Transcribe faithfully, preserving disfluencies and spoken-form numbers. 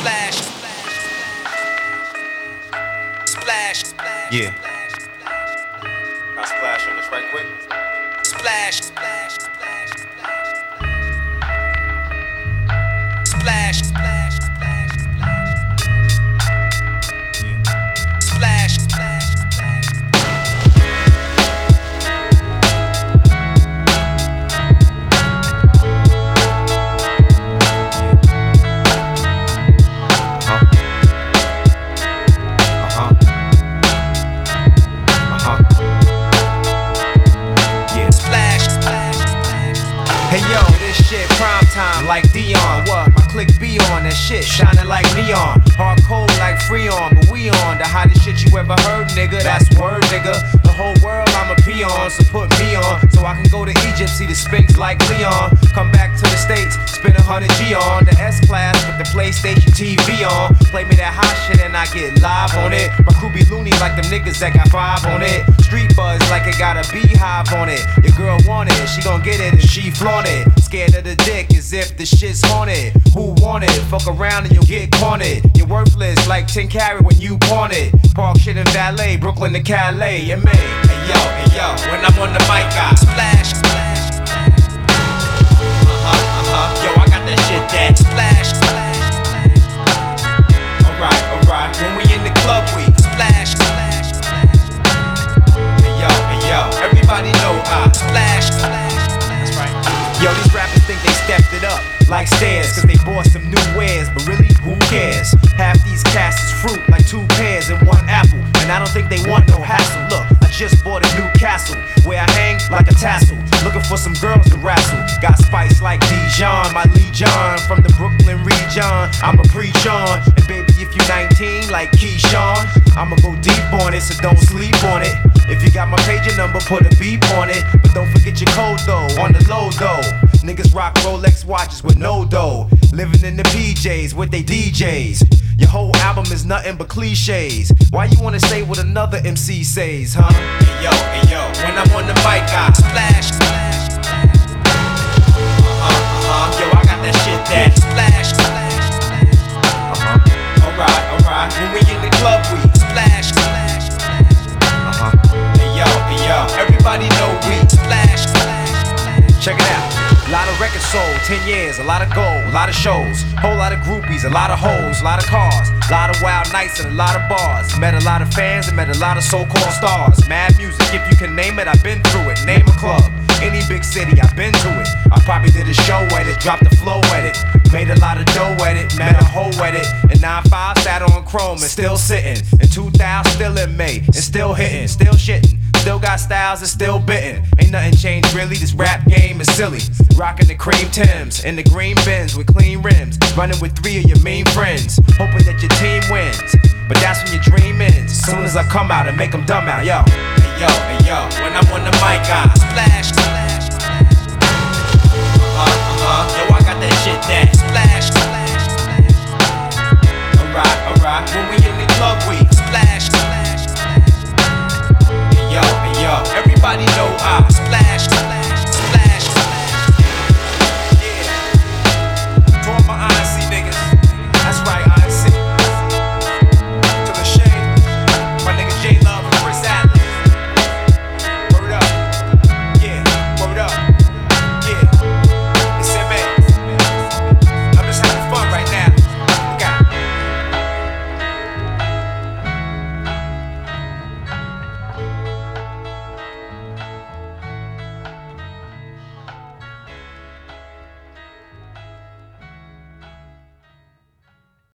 Splash. Splash. Yeah. I'll splash on this right quick. Splash. Splash. Splash. Splash. Splash. Splash. Splash. Splash. Splash. Hey yo, this shit prime time like Dion. What? My click be on that shit, shining like neon. Hard cold like Freon, but we on the hottest shit you ever heard, nigga. That's word, nigga. The whole world I'm a peon, so put me on, so I can go to Egypt, see the Sphinx like Leon. Come back to the States, spend a hundred G on the S class with the PlayStation T V on. Play me that hot shit and I get live on it. My crew be loony like them niggas that got five on it. Street buzz like it got a beehive on it. Your girl want it, she gon' get it if she flaunt it. Scared of the dick as if the shit's haunted. Who want it? Fuck around and you'll get cornered. You're worthless like ten carat when you pawn it. Park shit in valet, Brooklyn to Calais, yeah man. Hey yo, hey yo, when I'm on the mic I Splash. Splash. Uh-huh, uh-huh, yo I got that shit that Splash. Splash. Alright, alright, when we in the club we Splash. Splash. Hey yo, hey yo, everybody know I Splash. Splash. That's right. Yo, these rappers think they stepped it up like stairs, cause they bought some new wares, but really, who cares? Half these cats is fruit like two pears and one apple, and I don't think they want no hassle. Look, I just bought a new castle, where I hang like a tassel, looking for some girls to wrestle. Got spice like Dijon, my Legion, from the Brooklyn region, I'ma preach on. And baby, if you nineteen like Keyshawn, I'ma go deep on it, so don't sleep on it. If you got my pager number, put a beep on it, but don't forget your code though, on the low though. Niggas rock Rolex watches with no dough, living in the P Js with they D Js. Your whole album is nothing but cliches. Why you wanna say what another M C says, huh? Hey yo, hey yo, when I'm on the mic I Splash. Splash. Uh-huh, uh-huh, yo I got that shit that Splash. Splash. Uh-huh, alright, alright, when we in the club we Splash. Splash. Uh-huh, hey yo, hey yo, everybody know we Splash. Splash. Check it out. A lot of records sold, ten years, a lot of gold, a lot of shows, whole lot of groupies, a lot of hoes, a lot of cars, a lot of wild nights and a lot of bars. Met a lot of fans and met a lot of so-called stars. Mad music, if you can name it, I've been through it. Name a club, any big city, I've been to it. I probably did a show at it, dropped the flow at it, made a lot of dough at it, met a hoe at it. And nine five sat on chrome and still sitting. And two thousand still in May and still hitting, still shitting. Still got styles and still bitten. Ain't nothing changed really, this rap game is silly. Rockin' the cream Tims and the green Benz with clean rims. Running with three of your mean friends, hoping that your team wins. But that's when your dream ends. As soon as I come out and make them dumb out, yo. Hey yo, hey yo, when I'm on the mic I Splash. Splash. Uh-huh, uh-huh, yo I got that shit that Splash. Splash. Alright, alright, when we in the club we